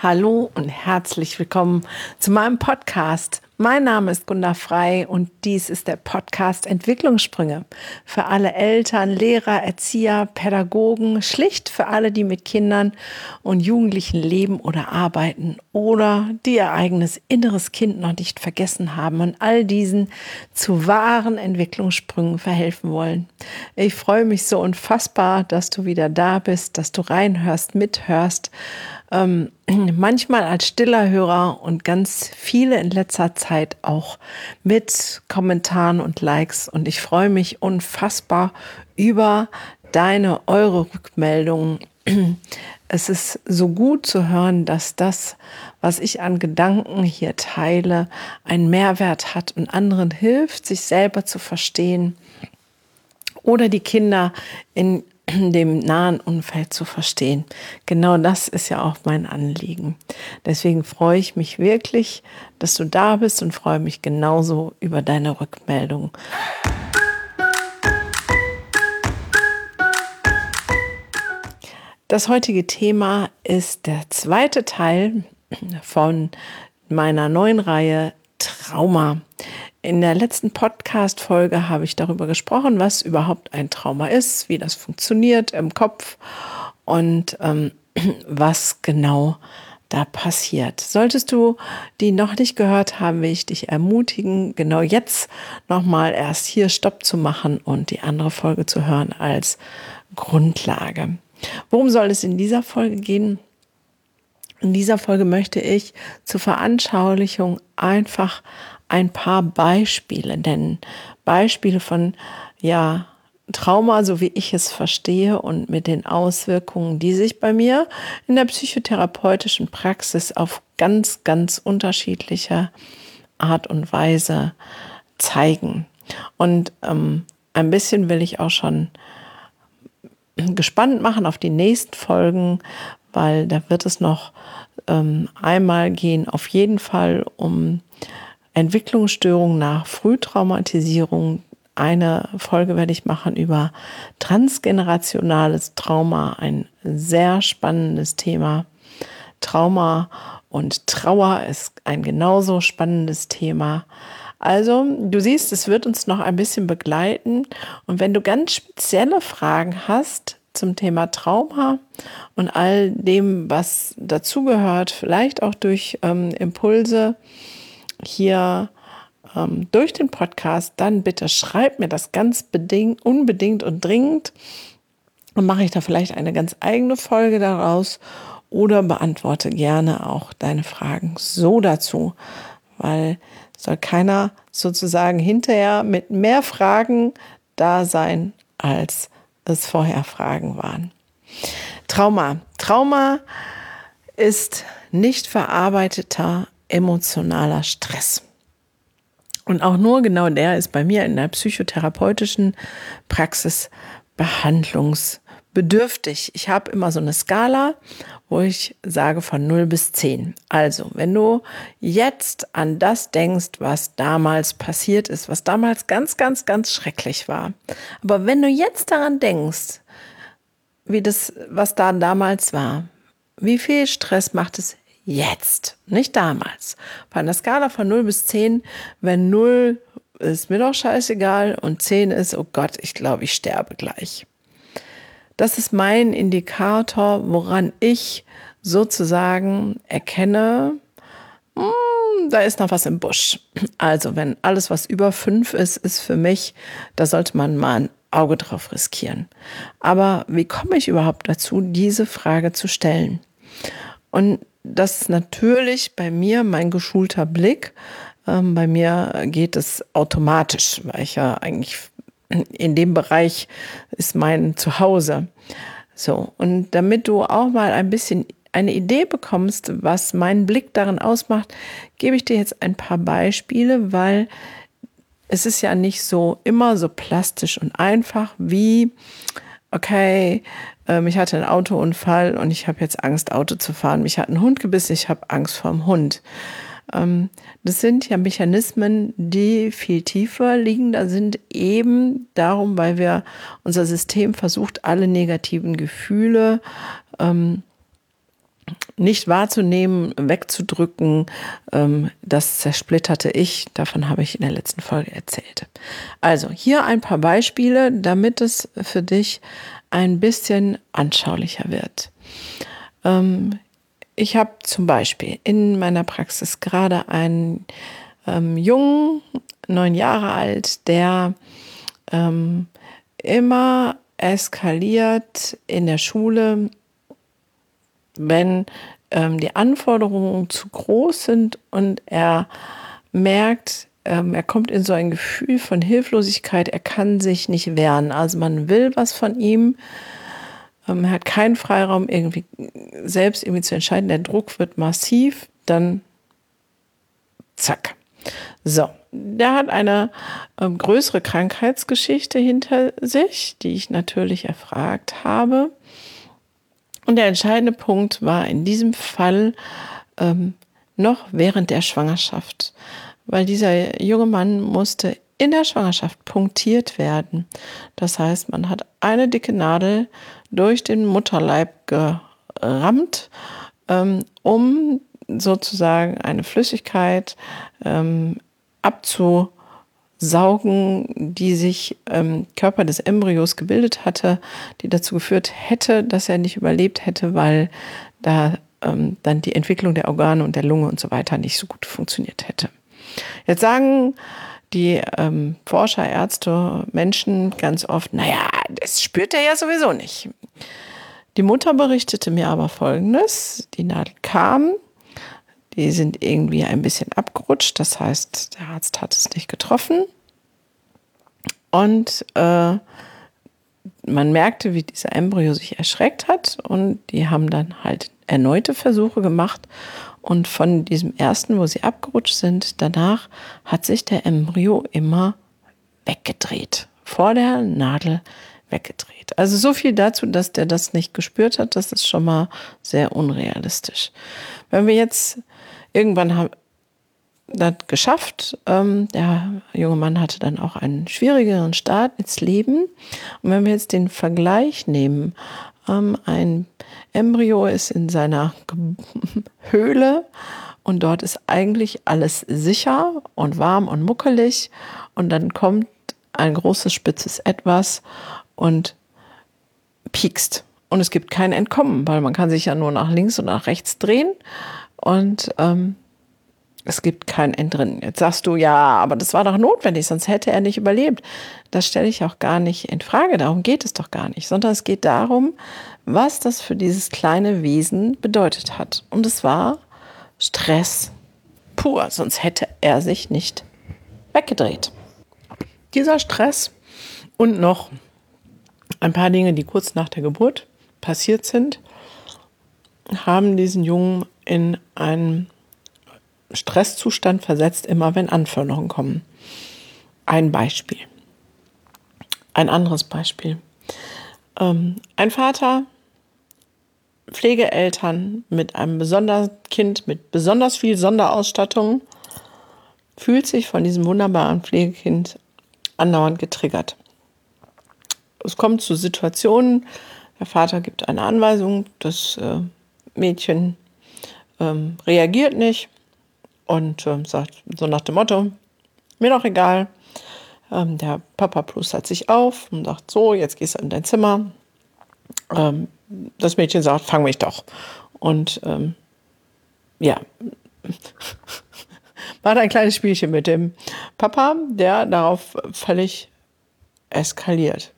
Hallo und herzlich willkommen zu meinem Podcast. Mein Name ist Gunda Frei und dies ist der Podcast Entwicklungssprünge für alle Eltern, Lehrer, Erzieher, Pädagogen, schlicht für alle, die mit Kindern und Jugendlichen leben oder arbeiten oder die ihr eigenes inneres Kind noch nicht vergessen haben und all diesen zu wahren Entwicklungssprüngen verhelfen wollen. Ich freue mich so unfassbar, dass du wieder da bist, dass du reinhörst, mithörst. Manchmal als stiller Hörer und ganz viele in letzter Zeit auch mit Kommentaren und Likes. Und ich freue mich unfassbar über eure Rückmeldungen. Es ist so gut zu hören, dass das, was ich an Gedanken hier teile, einen Mehrwert hat und anderen hilft, sich selber zu verstehen oder die Kinder in dem nahen Umfeld zu verstehen. Genau das ist ja auch mein Anliegen. Deswegen freue ich mich wirklich, dass du da bist und freue mich genauso über deine Rückmeldung. Das heutige Thema ist der zweite Teil von meiner neuen Reihe Trauma. In der letzten Podcast-Folge habe ich darüber gesprochen, was überhaupt ein Trauma ist, wie das funktioniert im Kopf und was genau da passiert. Solltest du die noch nicht gehört haben, will ich dich ermutigen, genau jetzt nochmal erst hier Stopp zu machen und die andere Folge zu hören als Grundlage. Worum soll es in dieser Folge gehen? In dieser Folge möchte ich zur Veranschaulichung einfach ein paar Beispiele nennen. Beispiele von Trauma, so wie ich es verstehe und mit den Auswirkungen, die sich bei mir in der psychotherapeutischen Praxis auf ganz, ganz unterschiedliche Art und Weise zeigen. Und ein bisschen will ich auch schon gespannt machen auf die nächsten Folgen, weil da wird es noch einmal gehen, auf jeden Fall um Entwicklungsstörungen nach Frühtraumatisierung. Eine Folge werde ich machen über transgenerationales Trauma, ein sehr spannendes Thema. Trauma und Trauer ist ein genauso spannendes Thema. Also, du siehst, es wird uns noch ein bisschen begleiten. Und wenn du ganz spezielle Fragen hast zum Thema Trauma und all dem, was dazugehört, vielleicht auch durch Impulse hier durch den Podcast, dann bitte schreib mir das ganz unbedingt und dringend. Dann mache ich da vielleicht eine ganz eigene Folge daraus oder beantworte gerne auch deine Fragen so dazu, weil soll keiner sozusagen hinterher mit mehr Fragen da sein, als es vorher Fragen waren. Trauma ist nicht verarbeiteter emotionaler Stress. Und auch nur genau der ist bei mir in der psychotherapeutischen Praxis behandlungsbedürftig. Ich habe immer so eine Skala, wo ich sage von 0 bis 10. Also, wenn du jetzt an das denkst, was damals passiert ist, was damals ganz, ganz, ganz schrecklich war. Aber wenn du jetzt daran denkst, was da damals war, wie viel Stress macht es jetzt, nicht damals? Bei einer Skala von 0 bis 10, wenn 0 ist mir doch scheißegal und 10 ist, oh Gott, ich glaube, ich sterbe gleich. Das ist mein Indikator, woran ich sozusagen erkenne, da ist noch was im Busch. Also wenn alles, was über 5 ist für mich, da sollte man mal ein Auge drauf riskieren. Aber wie komme ich überhaupt dazu, diese Frage zu stellen? Und das ist natürlich bei mir mein geschulter Blick. Bei mir geht es automatisch, weil ich ja eigentlich in dem Bereich ist mein Zuhause. So, und damit du auch mal ein bisschen eine Idee bekommst, was meinen Blick darin ausmacht, gebe ich dir jetzt ein paar Beispiele, weil es ist ja nicht so immer so plastisch und einfach wie, okay, ich hatte einen Autounfall und ich habe jetzt Angst, Auto zu fahren. Mich hat ein Hund gebissen, ich habe Angst vor dem Hund. Das sind ja Mechanismen, die viel tiefer liegen. Da sind eben darum, weil unser System versucht, alle negativen Gefühle nicht wahrzunehmen, wegzudrücken, das zersplitterte Ich, davon habe ich in der letzten Folge erzählt. Also hier ein paar Beispiele, damit es für dich ein bisschen anschaulicher wird. Ich habe zum Beispiel in meiner Praxis gerade einen Jungen, 9 Jahre alt, der immer eskaliert in der Schule, wenn die Anforderungen zu groß sind und er merkt, er kommt in so ein Gefühl von Hilflosigkeit, er kann sich nicht wehren. Also man will was von ihm, er hat keinen Freiraum, irgendwie selbst irgendwie zu entscheiden. Der Druck wird massiv, dann zack. So, der hat eine größere Krankheitsgeschichte hinter sich, die ich natürlich erfragt habe. Und der entscheidende Punkt war in diesem Fall noch während der Schwangerschaft, weil dieser junge Mann musste in der Schwangerschaft punktiert werden. Das heißt, man hat eine dicke Nadel durch den Mutterleib gerammt, um sozusagen eine Flüssigkeit abzusaugen, die sich im Körper des Embryos gebildet hatte, die dazu geführt hätte, dass er nicht überlebt hätte, weil da dann die Entwicklung der Organe und der Lunge und so weiter nicht so gut funktioniert hätte. Jetzt sagen die Forscher, Ärzte, Menschen ganz oft, naja, das spürt er ja sowieso nicht. Die Mutter berichtete mir aber Folgendes: Die Nadel kam, die sind irgendwie ein bisschen abgerutscht, das heißt, der Arzt hat es nicht getroffen. Und man merkte, wie dieser Embryo sich erschreckt hat, und die haben dann halt erneute Versuche gemacht. Und von diesem ersten, wo sie abgerutscht sind, danach hat sich der Embryo immer weggedreht, vor der Nadel weggedreht. Also so viel dazu, dass der das nicht gespürt hat, das ist schon mal sehr unrealistisch. Wenn wir jetzt irgendwann haben das geschafft, der junge Mann hatte dann auch einen schwierigeren Start ins Leben. Und wenn wir jetzt den Vergleich nehmen, ein Embryo ist in seiner Höhle und dort ist eigentlich alles sicher und warm und muckelig, und dann kommt ein großes spitzes Etwas und piekst. Und es gibt kein Entkommen, weil man kann sich ja nur nach links und nach rechts drehen und es gibt kein Entrinnen. Jetzt sagst du, ja, aber das war doch notwendig, sonst hätte er nicht überlebt. Das stelle ich auch gar nicht in Frage, darum geht es doch gar nicht, sondern es geht darum, was das für dieses kleine Wesen bedeutet hat. Und es war Stress pur, sonst hätte er sich nicht weggedreht. Dieser Stress und noch ein paar Dinge, die kurz nach der Geburt passiert sind, haben diesen Jungen in einen Stresszustand versetzt, immer wenn Anforderungen kommen. Ein Beispiel. Ein anderes Beispiel. Ein Vater, Pflegeeltern mit einem Kind mit besonders viel Sonderausstattung, fühlt sich von diesem wunderbaren Pflegekind andauernd getriggert. Es kommt zu Situationen, der Vater gibt eine Anweisung, das Mädchen reagiert nicht und sagt so nach dem Motto, mir doch egal. Der Papa plustert sich auf und sagt, so, jetzt gehst du in dein Zimmer. Das Mädchen sagt, fang mich doch. Und ja, macht ein kleines Spielchen mit dem Papa, der darauf völlig eskaliert.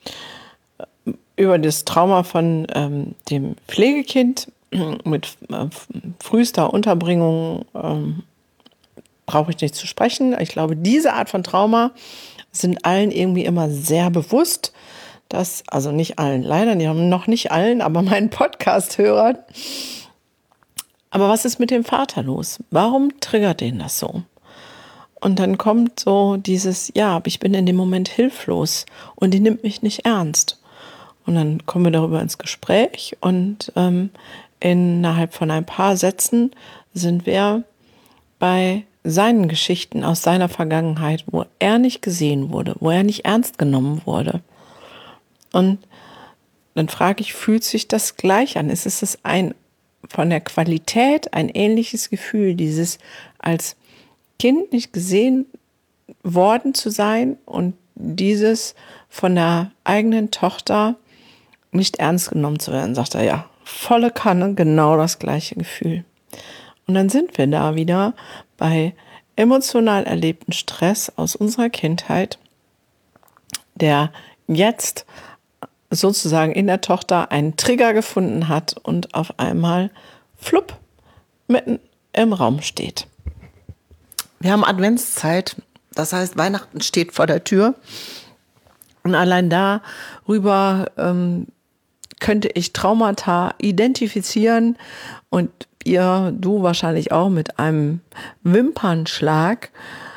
Über das Trauma von dem Pflegekind mit frühester Unterbringung brauche ich nicht zu sprechen. Ich glaube, diese Art von Trauma sind allen irgendwie immer sehr bewusst. Also nicht allen, leider noch nicht allen, aber meinen Podcast-Hörern. Aber was ist mit dem Vater los? Warum triggert den das so? Und dann kommt so dieses, ja, aber ich bin in dem Moment hilflos und die nimmt mich nicht ernst. Und dann kommen wir darüber ins Gespräch und innerhalb von ein paar Sätzen sind wir bei seinen Geschichten aus seiner Vergangenheit, wo er nicht gesehen wurde, wo er nicht ernst genommen wurde. Und dann frage ich, fühlt sich das gleich an? Ist es ein von der Qualität ein ähnliches Gefühl, dieses als Kind nicht gesehen worden zu sein und dieses von der eigenen Tochter nicht ernst genommen zu werden, sagt er, ja, volle Kanne, genau das gleiche Gefühl. Und dann sind wir da wieder bei emotional erlebten Stress aus unserer Kindheit, der jetzt sozusagen in der Tochter einen Trigger gefunden hat und auf einmal flupp mitten im Raum steht. Wir haben Adventszeit, das heißt, Weihnachten steht vor der Tür. Und allein darüber könnte ich Traumata identifizieren und du wahrscheinlich auch mit einem Wimpernschlag.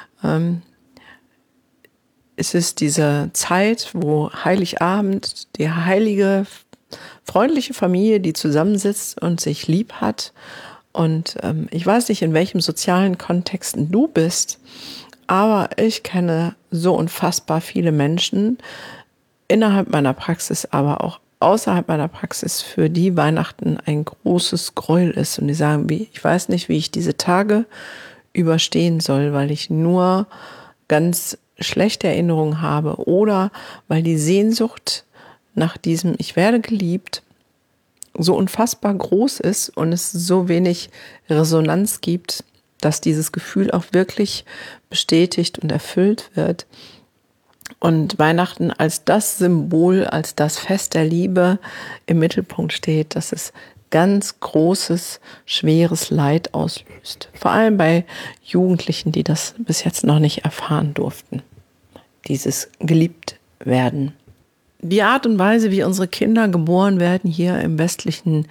Es ist diese Zeit, wo Heiligabend die heilige, freundliche Familie, die zusammensitzt und sich lieb hat. Und ich weiß nicht, in welchem sozialen Kontexten du bist, aber ich kenne so unfassbar viele Menschen innerhalb meiner Praxis, aber auch außerhalb meiner Praxis, für die Weihnachten ein großes Gräuel ist. Und die sagen, ich weiß nicht, wie ich diese Tage überstehen soll, weil ich nur ganz schlechte Erinnerungen habe oder weil die Sehnsucht nach diesem Ich werde geliebt so unfassbar groß ist und es so wenig Resonanz gibt, dass dieses Gefühl auch wirklich bestätigt und erfüllt wird. Und Weihnachten als das Symbol, als das Fest der Liebe im Mittelpunkt steht, dass es ganz großes, schweres Leid auslöst. Vor allem bei Jugendlichen, die das bis jetzt noch nicht erfahren durften. Dieses geliebt werden. Die Art und Weise, wie unsere Kinder geboren werden hier im westlichen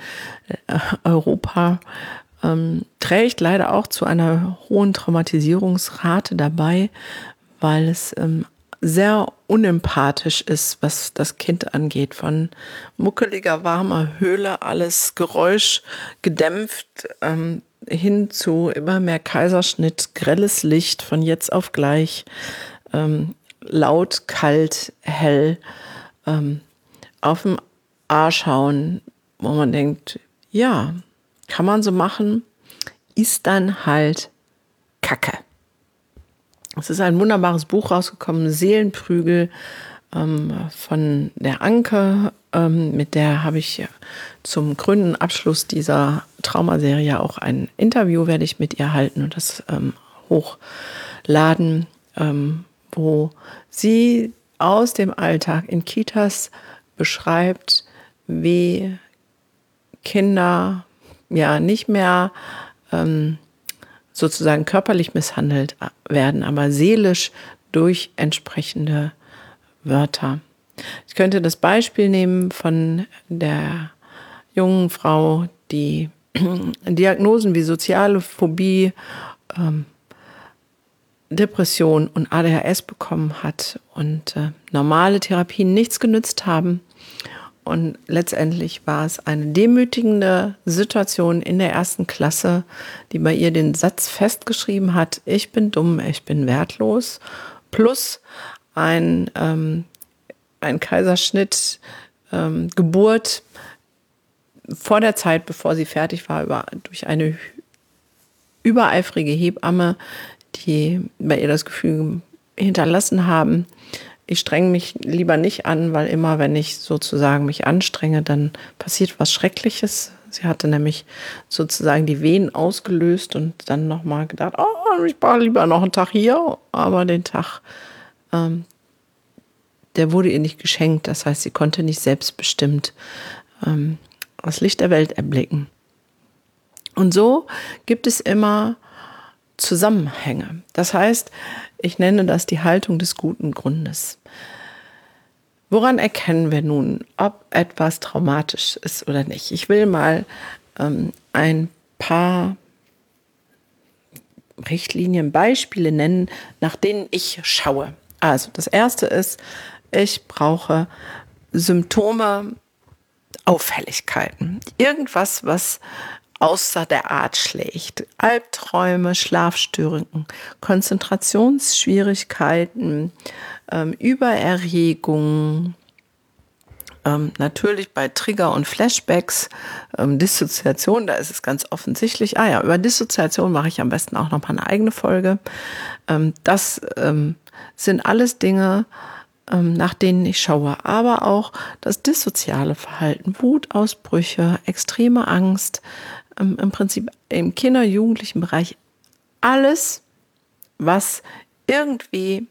Europa, trägt leider auch zu einer hohen Traumatisierungsrate dabei, weil es sehr unempathisch ist, was das Kind angeht. Von muckeliger, warmer Höhle, alles Geräusch gedämpft, hin zu immer mehr Kaiserschnitt, grelles Licht von jetzt auf gleich, laut, kalt, hell, auf dem Arsch hauen, wo man denkt, ja, kann man so machen, ist dann halt Kacke. Es ist ein wunderbares Buch rausgekommen, Seelenprügel, von der Anke, mit der habe ich zum grünen Abschluss dieser Traumaserie auch ein Interview, werde ich mit ihr halten und das hochladen, wo sie aus dem Alltag in Kitas beschreibt, wie Kinder ja nicht mehr sozusagen körperlich misshandelt werden, aber seelisch durch entsprechende Wörter. Ich könnte das Beispiel nehmen von der jungen Frau, die Diagnosen wie soziale Phobie, Depression und ADHS bekommen hat und normale Therapien nichts genützt haben. Und letztendlich war es eine demütigende Situation in der 1. Klasse, die bei ihr den Satz festgeschrieben hat, ich bin dumm, ich bin wertlos, plus ein Kaiserschnitt, Geburt vor der Zeit, bevor sie fertig war, durch eine übereifrige Hebamme, die bei ihr das Gefühl hinterlassen haben, ich strenge mich lieber nicht an, weil immer, wenn ich sozusagen mich anstrenge, dann passiert was Schreckliches. Sie hatte nämlich sozusagen die Wehen ausgelöst und dann nochmal gedacht, oh, ich brauche lieber noch einen Tag hier. Aber den Tag, der wurde ihr nicht geschenkt. Das heißt, sie konnte nicht selbstbestimmt das Licht der Welt erblicken. Und so gibt es immer Zusammenhänge. Das heißt, ich nenne das die Haltung des guten Grundes. Woran erkennen wir nun, ob etwas traumatisch ist oder nicht? Ich will mal ein paar Richtlinien, Beispiele nennen, nach denen ich schaue. Also das erste ist, ich brauche Symptome, Auffälligkeiten. Irgendwas, was außer der Art schlägt. Albträume, Schlafstörungen, Konzentrationsschwierigkeiten, Übererregung, Natürlich bei Trigger und Flashbacks, Dissoziation, da ist es ganz offensichtlich. Über Dissoziation mache ich am besten auch noch mal eine eigene Folge. Das sind alles Dinge, nach denen ich schaue. Aber auch das dissoziale Verhalten, Wutausbrüche, extreme Angst, im Prinzip im Kinder- und Jugendlichen Bereich alles, was irgendwie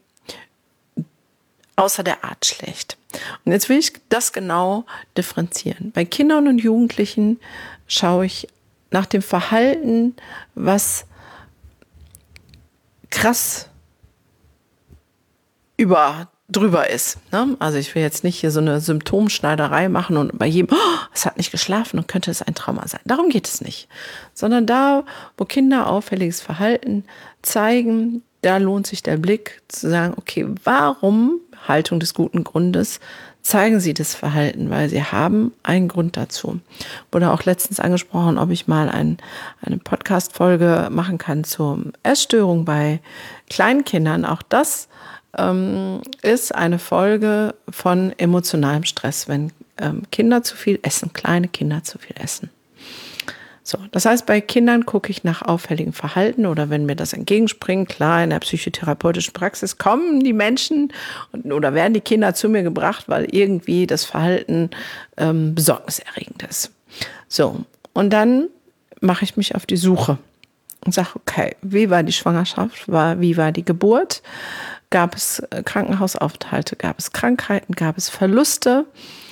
außer der Art schlägt. Und jetzt will ich das genau differenzieren. Bei Kindern und Jugendlichen schaue ich nach dem Verhalten, was krass drüber ist. Ne? Also ich will jetzt nicht hier so eine Symptomschneiderei machen und bei jedem, es hat nicht geschlafen und könnte es ein Trauma sein. Darum geht es nicht. Sondern da, wo Kinder auffälliges Verhalten zeigen, da lohnt sich der Blick zu sagen, okay, warum, Haltung des guten Grundes, zeigen sie das Verhalten? Weil sie haben einen Grund dazu. Wurde auch letztens angesprochen, ob ich mal eine Podcast-Folge machen kann zur Essstörung bei Kleinkindern. Auch das ist eine Folge von emotionalem Stress, wenn Kinder zu viel essen, kleine Kinder zu viel essen. So, das heißt, bei Kindern gucke ich nach auffälligem Verhalten oder wenn mir das entgegenspringt, klar, in der psychotherapeutischen Praxis kommen die Menschen oder werden die Kinder zu mir gebracht, weil irgendwie das Verhalten besorgniserregend ist. So, und dann mache ich mich auf die Suche und sage, okay, wie war die Schwangerschaft, wie war die Geburt? Gab es Krankenhausaufenthalte, gab es Krankheiten, gab es Verluste?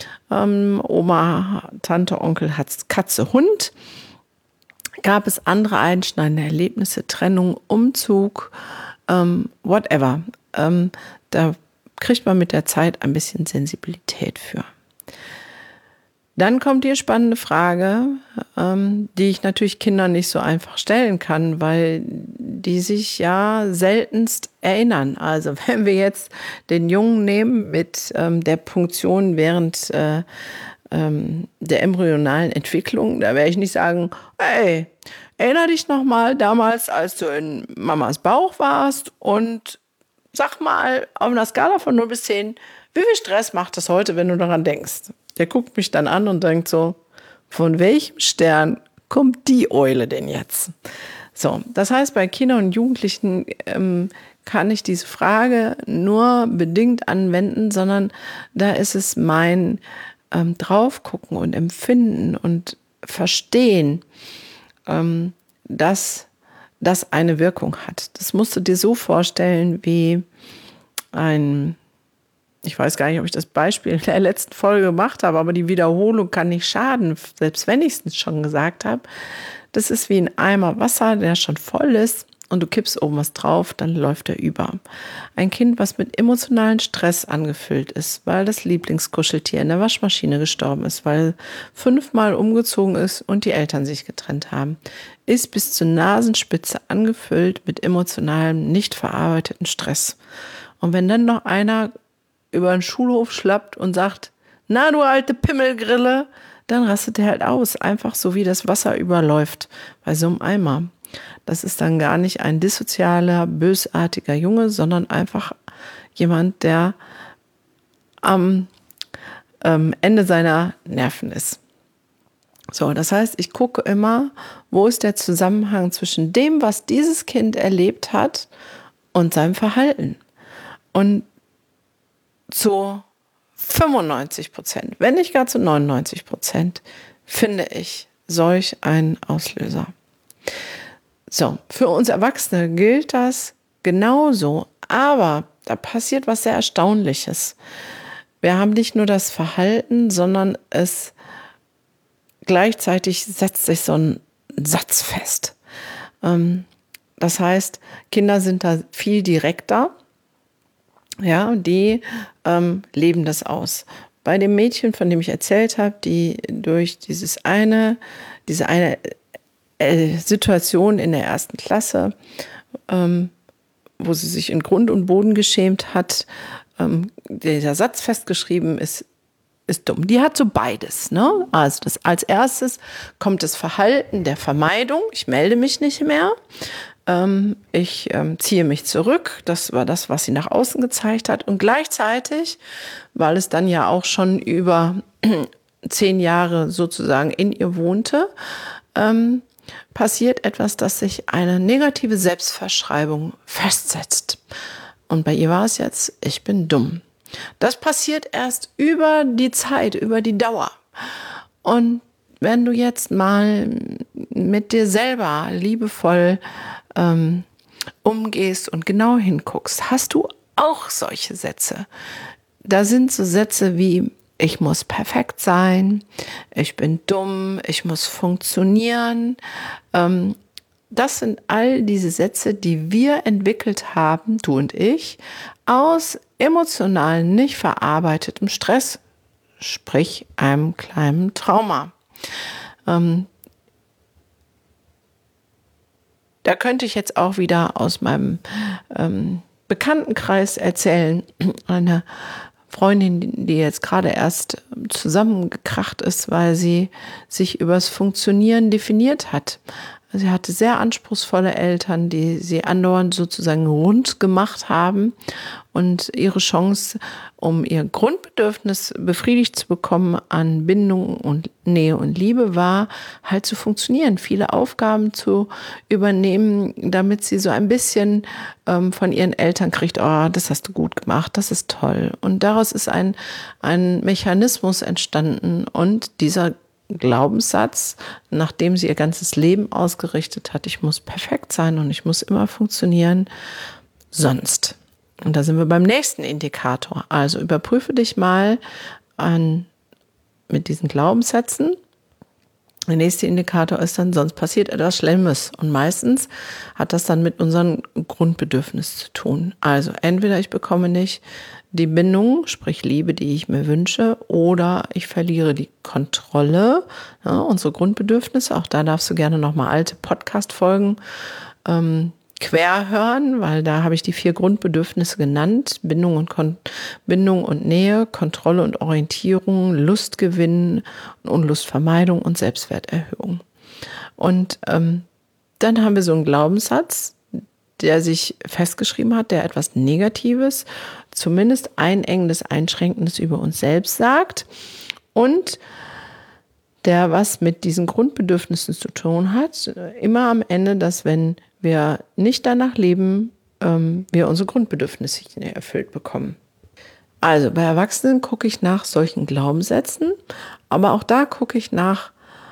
Oma, Tante, Onkel, Katze, Hund. Gab es andere einschneidende Erlebnisse, Trennung, Umzug, whatever. Da kriegt man mit der Zeit ein bisschen Sensibilität für. Dann kommt die spannende Frage, die ich natürlich Kindern nicht so einfach stellen kann, weil die sich ja seltenst erinnern. Also wenn wir jetzt den Jungen nehmen mit der Punktion während der embryonalen Entwicklung, da werde ich nicht sagen, hey, erinnere dich noch mal damals, als du in Mamas Bauch warst und sag mal auf einer Skala von 0 bis 10, wie viel Stress macht das heute, wenn du daran denkst? Der guckt mich dann an und denkt so, von welchem Stern kommt die Eule denn jetzt? So, das heißt, bei Kindern und Jugendlichen kann ich diese Frage nur bedingt anwenden, sondern da ist es mein Draufgucken und Empfinden und Verstehen, dass das eine Wirkung hat. Das musst du dir so vorstellen wie ich weiß gar nicht, ob ich das Beispiel in der letzten Folge gemacht habe, aber die Wiederholung kann nicht schaden, selbst wenn ich es schon gesagt habe. Das ist wie ein Eimer Wasser, der schon voll ist und du kippst oben was drauf, dann läuft er über. Ein Kind, was mit emotionalen Stress angefüllt ist, weil das Lieblingskuscheltier in der Waschmaschine gestorben ist, weil 5-mal umgezogen ist und die Eltern sich getrennt haben, ist bis zur Nasenspitze angefüllt mit emotionalem, nicht verarbeiteten Stress. Und wenn dann noch einer über den Schulhof schlappt und sagt, na du alte Pimmelgrille, dann rastet er halt aus, einfach so wie das Wasser überläuft bei so einem Eimer. Das ist dann gar nicht ein dissozialer, bösartiger Junge, sondern einfach jemand, der am Ende seiner Nerven ist. So, das heißt, ich gucke immer, wo ist der Zusammenhang zwischen dem, was dieses Kind erlebt hat und seinem Verhalten. Und zu 95%, wenn nicht gar zu 99%, finde ich solch einen Auslöser. So, für uns Erwachsene gilt das genauso, aber da passiert was sehr Erstaunliches. Wir haben nicht nur das Verhalten, sondern es gleichzeitig setzt sich so ein Satz fest. Das heißt, Kinder sind da viel direkter. Ja, die leben das aus. Bei dem Mädchen, von dem ich erzählt habe, die durch diese eine Situation in der 1. Klasse, wo sie sich in Grund und Boden geschämt hat, dieser Satz festgeschrieben ist dumm. Die hat so beides, ne? Also als erstes kommt das Verhalten der Vermeidung, ich melde mich nicht mehr. Ich ziehe mich zurück. Das war das, was sie nach außen gezeigt hat. Und gleichzeitig, weil es dann ja auch schon über 10 Jahre sozusagen in ihr wohnte, passiert etwas, dass sich eine negative Selbstverschreibung festsetzt. Und bei ihr war es jetzt, ich bin dumm. Das passiert erst über die Zeit, über die Dauer. Und wenn du jetzt mal mit dir selber liebevoll umgehst und genau hinguckst, hast du auch solche Sätze. Da sind so Sätze wie, ich muss perfekt sein, ich bin dumm, ich muss funktionieren. Das sind all diese Sätze, die wir entwickelt haben, du und ich, aus emotional nicht verarbeitetem Stress, sprich einem kleinen Trauma. Da könnte ich jetzt auch wieder aus meinem Bekanntenkreis erzählen. Eine Freundin, die jetzt gerade erst zusammengekracht ist, weil sie sich übers Funktionieren definiert hat. Sie hatte sehr anspruchsvolle Eltern, die sie andauernd sozusagen rund gemacht haben. Und ihre Chance, um ihr Grundbedürfnis befriedigt zu bekommen an Bindung und Nähe und Liebe, war halt zu funktionieren, viele Aufgaben zu übernehmen, damit sie so ein bisschen von ihren Eltern kriegt, oh, das hast du gut gemacht, das ist toll. Und daraus ist ein Mechanismus entstanden und dieser Glaubenssatz, nachdem sie ihr ganzes Leben ausgerichtet hat, ich muss perfekt sein und ich muss immer funktionieren, sonst. Und da sind wir beim nächsten Indikator. Also überprüfe dich mal mit diesen Glaubenssätzen. Der nächste Indikator ist dann, sonst passiert etwas Schlimmes. Und meistens hat das dann mit unserem Grundbedürfnis zu tun. Also entweder ich bekomme nicht die Bindung, sprich Liebe, die ich mir wünsche, oder ich verliere die Kontrolle. Ja, unsere Grundbedürfnisse, auch da darfst du gerne nochmal alte Podcast-Folgen quer hören, weil da habe ich die 4 Grundbedürfnisse genannt. Bindung und Nähe, Kontrolle und Orientierung, Lustgewinn, Unlustvermeidung und Selbstwerterhöhung. Und dann haben wir so einen Glaubenssatz, der sich festgeschrieben hat, der etwas Negatives, zumindest einengendes, einschränkendes über uns selbst sagt und der was mit diesen Grundbedürfnissen zu tun hat, immer am Ende, dass wenn wir nicht danach leben, wir unsere Grundbedürfnisse nicht erfüllt bekommen. Also bei Erwachsenen gucke ich nach solchen Glaubenssätzen, aber auch da gucke ich nach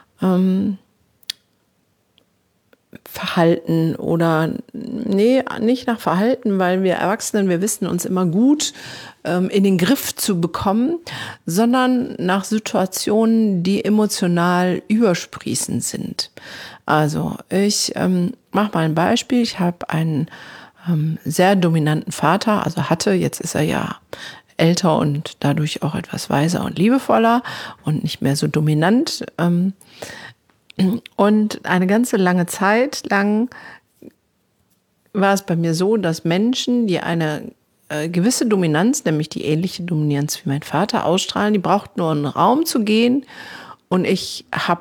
Verhalten oder, nicht nach Verhalten, weil wir Erwachsenen, wir wissen uns immer gut in den Griff zu bekommen, sondern nach Situationen, die emotional übersprießend sind. Also ich mache mal ein Beispiel. Ich habe einen sehr dominanten Vater, also hatte, jetzt ist er ja älter und dadurch auch etwas weiser und liebevoller und nicht mehr so dominant. Und eine ganze lange Zeit lang war es bei mir so, dass Menschen, die eine gewisse Dominanz, nämlich die ähnliche Dominanz wie mein Vater ausstrahlen, die brauchten nur in einen Raum zu gehen und ich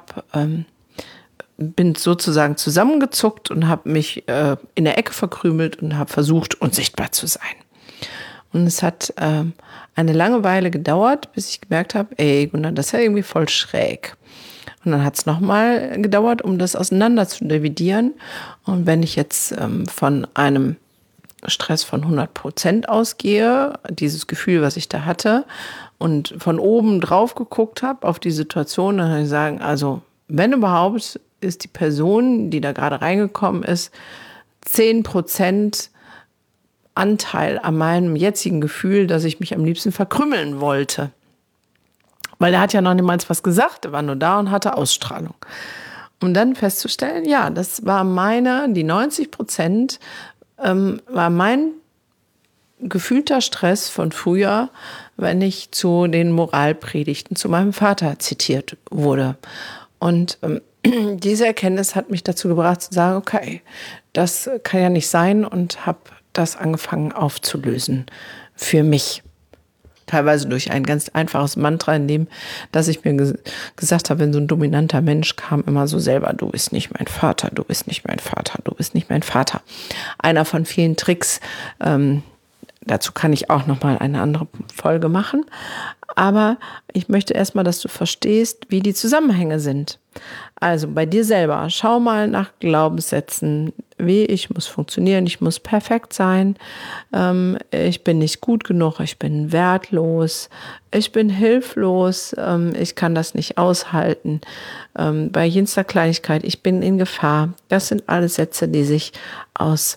bin sozusagen zusammengezuckt und habe mich in der Ecke verkrümelt und habe versucht, unsichtbar zu sein. Und es hat eine lange Weile gedauert, bis ich gemerkt habe, ey Gunnar, das ist ja irgendwie voll schräg. Und dann hat es nochmal gedauert, um das auseinander zu dividieren. Und wenn ich jetzt von einem Stress von 100% ausgehe, dieses Gefühl, was ich da hatte, und von oben drauf geguckt habe auf die Situation, dann kann ich sagen, also wenn überhaupt, ist die Person, die da gerade reingekommen ist, 10% Anteil an meinem jetzigen Gefühl, dass ich mich am liebsten verkrümmeln wollte. Weil er hat ja noch niemals was gesagt, er war nur da und hatte Ausstrahlung. Um dann festzustellen, ja, das war die 90% war mein gefühlter Stress von früher, wenn ich zu den Moralpredigten zu meinem Vater zitiert wurde. Und diese Erkenntnis hat mich dazu gebracht zu sagen, okay, das kann ja nicht sein und habe das angefangen aufzulösen für mich. Teilweise durch ein ganz einfaches Mantra, in dem, dass ich mir gesagt habe, wenn so ein dominanter Mensch kam, immer so selber, du bist nicht mein Vater, du bist nicht mein Vater, du bist nicht mein Vater. Einer von vielen Tricks, dazu kann ich auch nochmal eine andere Folge machen. Aber ich möchte erstmal, dass du verstehst, wie die Zusammenhänge sind. Also bei dir selber, schau mal nach Glaubenssätzen, wie ich muss funktionieren, ich muss perfekt sein, ich bin nicht gut genug, ich bin wertlos, ich bin hilflos, ich kann das nicht aushalten. Bei jenster Kleinigkeit, ich bin in Gefahr. Das sind alles Sätze, die sich aus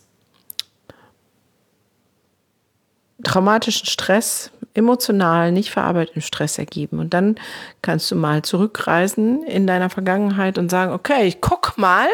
traumatischen Stress, emotional nicht verarbeiteten Stress ergeben. Und dann kannst du mal zurückreisen in deiner Vergangenheit und sagen, okay, ich guck mal,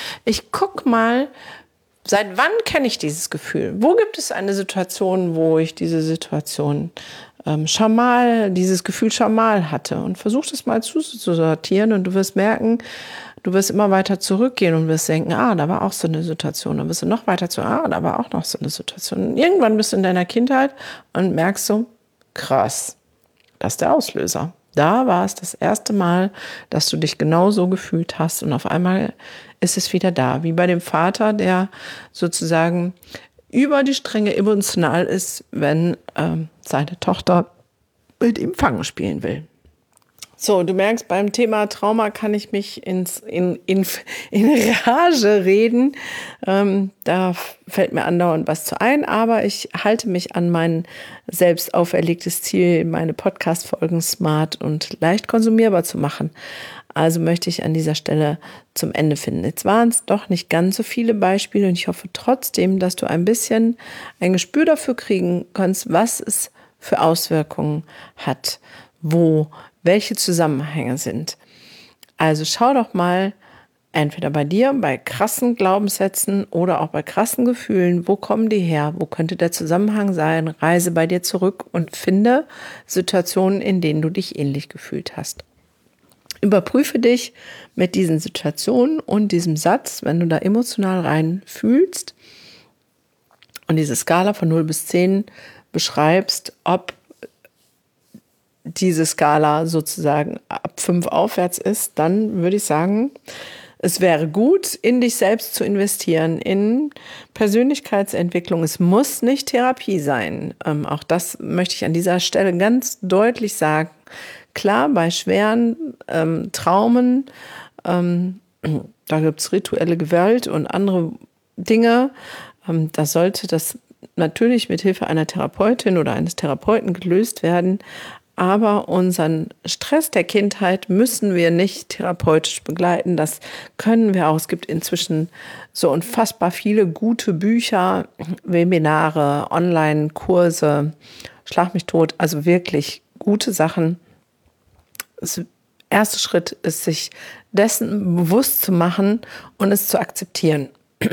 seit wann kenne ich dieses Gefühl? Wo gibt es eine Situation, wo ich diese Situation dieses Gefühl schon mal hatte? Und versuch das mal zu sortieren und du wirst merken, du wirst immer weiter zurückgehen und wirst denken, da war auch so eine Situation. Dann wirst du noch weiter da war auch noch so eine Situation. Und irgendwann bist du in deiner Kindheit und merkst so, krass, das ist der Auslöser. Da war es das erste Mal, dass du dich genau so gefühlt hast und auf einmal ist es wieder da. Wie bei dem Vater, der sozusagen über die Stränge emotional ist, wenn seine Tochter mit ihm Fangen spielen will. So, du merkst, beim Thema Trauma kann ich mich in Rage reden. Da fällt mir andauernd was zu ein, aber ich halte mich an mein selbst auferlegtes Ziel, meine Podcast-Folgen smart und leicht konsumierbar zu machen. Also möchte ich an dieser Stelle zum Ende finden. Jetzt waren es doch nicht ganz so viele Beispiele und ich hoffe trotzdem, dass du ein bisschen ein Gespür dafür kriegen kannst, was es für Auswirkungen hat, welche Zusammenhänge sind. Also schau doch mal, entweder bei dir, bei krassen Glaubenssätzen oder auch bei krassen Gefühlen, wo kommen die her? Wo könnte der Zusammenhang sein? Reise bei dir zurück und finde Situationen, in denen du dich ähnlich gefühlt hast. Überprüfe dich mit diesen Situationen und diesem Satz, wenn du da emotional rein fühlst und diese Skala von 0 bis 10 beschreibst, ob diese Skala sozusagen ab 5 aufwärts ist, dann würde ich sagen, es wäre gut, in dich selbst zu investieren, in Persönlichkeitsentwicklung. Es muss nicht Therapie sein. Auch das möchte ich an dieser Stelle ganz deutlich sagen. Klar, bei schweren Traumen, da gibt es rituelle Gewalt und andere Dinge. Da sollte das natürlich mit Hilfe einer Therapeutin oder eines Therapeuten gelöst werden. Aber unseren Stress der Kindheit müssen wir nicht therapeutisch begleiten. Das können wir auch. Es gibt inzwischen so unfassbar viele gute Bücher, Webinare, Online-Kurse, Schlag mich tot. Also wirklich gute Sachen. Der erste Schritt ist, sich dessen bewusst zu machen und es zu akzeptieren.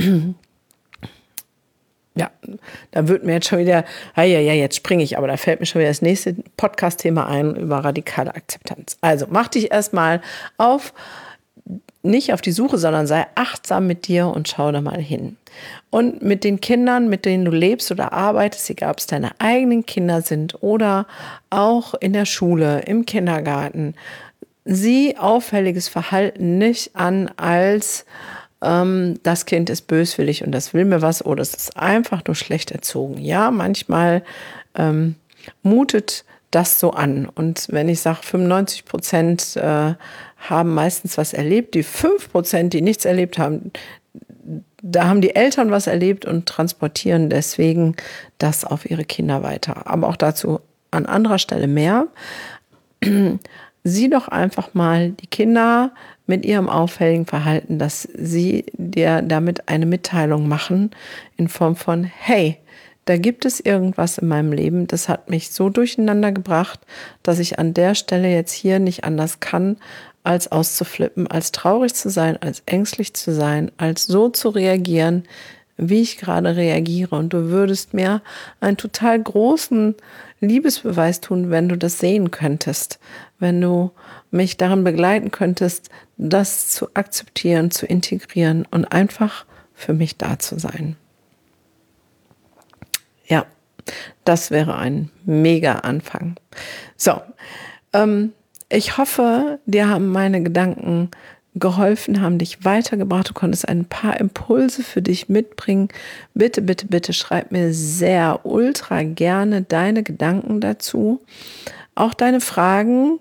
Ja, da wird mir jetzt schon wieder, jetzt springe ich, aber da fällt mir schon wieder das nächste Podcast-Thema ein über radikale Akzeptanz. Also mach dich erstmal nicht auf die Suche, sondern sei achtsam mit dir und schau da mal hin. Und mit den Kindern, mit denen du lebst oder arbeitest, egal ob es deine eigenen Kinder sind oder auch in der Schule, im Kindergarten, sieh auffälliges Verhalten nicht an als das Kind ist böswillig und das will mir was oder es ist einfach nur schlecht erzogen. Ja, manchmal mutet das so an. Und wenn ich sage, 95% haben meistens was erlebt, die 5%, die nichts erlebt haben, da haben die Eltern was erlebt und transportieren deswegen das auf ihre Kinder weiter. Aber auch dazu an anderer Stelle mehr. Sieh doch einfach mal die Kinder mit ihrem auffälligen Verhalten, dass sie dir damit eine Mitteilung machen in Form von, hey, da gibt es irgendwas in meinem Leben, das hat mich so durcheinander gebracht, dass ich an der Stelle jetzt hier nicht anders kann, als auszuflippen, als traurig zu sein, als ängstlich zu sein, als so zu reagieren, wie ich gerade reagiere. Und du würdest mir einen total großen Liebesbeweis tun, wenn du das sehen könntest, wenn du mich darin begleiten könntest, das zu akzeptieren, zu integrieren und einfach für mich da zu sein. Ja, Das wäre ein mega Anfang. So, ich hoffe, dir haben meine Gedanken geholfen, haben dich weitergebracht. Du konntest ein paar Impulse für dich mitbringen. Bitte, bitte, bitte schreib mir sehr ultra gerne deine Gedanken dazu. Auch deine Fragen.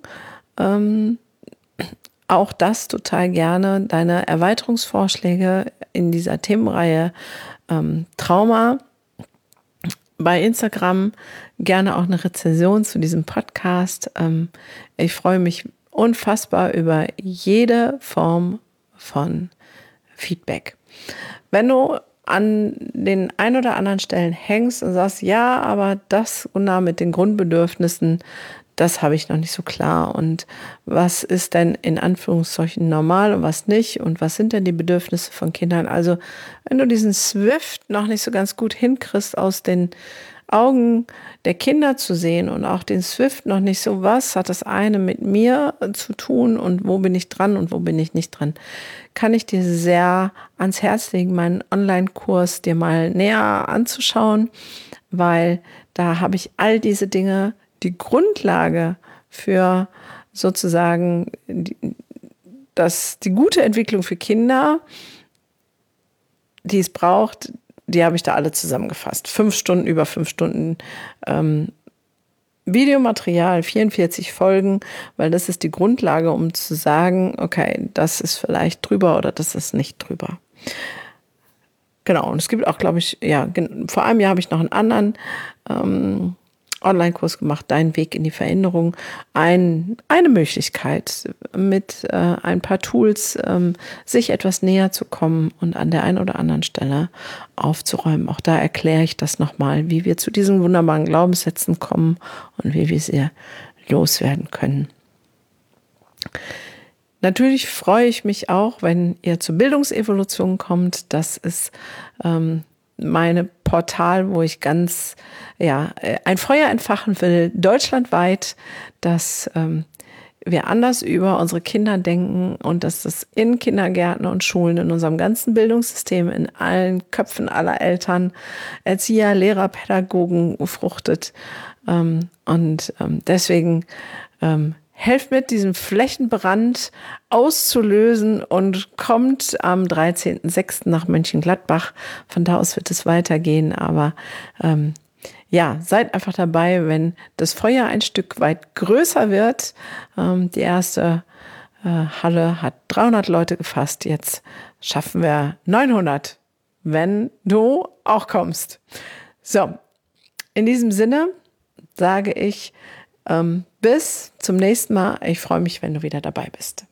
Auch das total gerne. Deine Erweiterungsvorschläge in dieser Themenreihe Trauma. Bei Instagram gerne auch eine Rezension zu diesem Podcast. Ich freue mich unfassbar über jede Form von Feedback. Wenn du an den ein oder anderen Stellen hängst und sagst, ja, aber das mit den Grundbedürfnissen, das habe ich noch nicht so klar. Und was ist denn in Anführungszeichen normal und was nicht? Und was sind denn die Bedürfnisse von Kindern? Also wenn du diesen Swift noch nicht so ganz gut hinkriegst, aus den Augen der Kinder zu sehen und auch den Swift noch nicht so, was hat das eine mit mir zu tun und wo bin ich dran und wo bin ich nicht dran, kann ich dir sehr ans Herz legen, meinen Online-Kurs dir mal näher anzuschauen, weil da habe ich all diese Dinge, die Grundlage für sozusagen die gute Entwicklung für Kinder, die es braucht, die habe ich da alle zusammengefasst. Über 5 Stunden Videomaterial, 44 Folgen, weil das ist die Grundlage, um zu sagen, okay, das ist vielleicht drüber oder das ist nicht drüber. Genau, und es gibt auch, glaube ich, vor einem Jahr habe ich noch einen anderen Online-Kurs gemacht, Dein Weg in die Veränderung. Eine Möglichkeit, mit ein paar Tools sich etwas näher zu kommen und an der einen oder anderen Stelle aufzuräumen. Auch da erkläre ich das nochmal, wie wir zu diesen wunderbaren Glaubenssätzen kommen und wie wir sie loswerden können. Natürlich freue ich mich auch, wenn ihr zur Bildungsevolution kommt. Das ist meine Portal, wo ich ganz ein Feuer entfachen will, deutschlandweit, dass wir anders über unsere Kinder denken und dass das in Kindergärten und Schulen, in unserem ganzen Bildungssystem, in allen Köpfen aller Eltern, Erzieher, Lehrer, Pädagogen fruchtet. Deswegen helft mit, diesen Flächenbrand auszulösen und kommt am 13.06. nach Mönchengladbach. Von da aus wird es weitergehen, aber seid einfach dabei, wenn das Feuer ein Stück weit größer wird. Die erste Halle hat 300 Leute gefasst, jetzt schaffen wir 900, wenn du auch kommst. So, in diesem Sinne sage ich, bis zum nächsten Mal. Ich freue mich, wenn du wieder dabei bist.